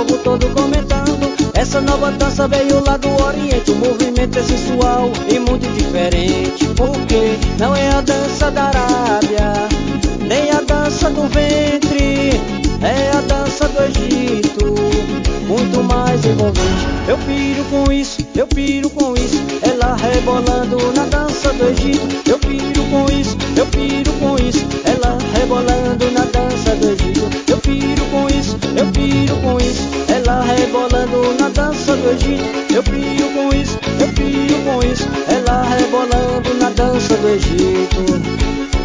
povo todo comentando. Essa nova dança veio lá do Oriente, o movimento é sensual e muito diferente. Porque não é a dança da Arábia, nem a dança do ventre, é a dança do Egito, muito mais envolvente. Eu piro com isso, eu piro com isso, ela rebolando na dança do Egito. Eu piro com isso, eu piro com isso, ela rebolando na dança do Egito. Eu piro com isso, eu piro com isso, ela rebolando na dança do Egito. Eu piro com isso, eu piro com isso, ela rebolando na dança do Egito.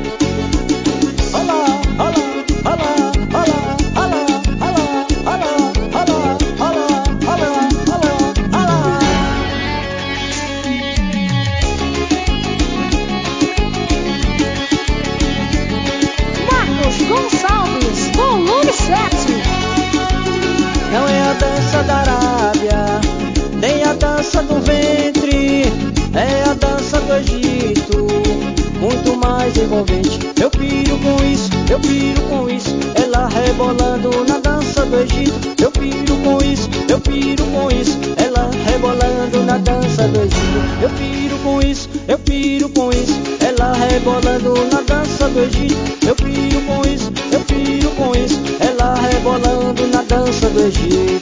Não é a dança da Arábia, nem a dança do ventre, é a dança do Egito, muito mais envolvente. Eu piro com isso, eu piro com isso, ela rebolando na dança do Egito. Eu piro com isso, eu piro com isso, ela rebolando na dança do Egito. Eu piro com isso, eu piro com isso, ela rebolando na dança do Egito. Eu piro com isso, eu piro com isso, ela rebolando na dança do Egito.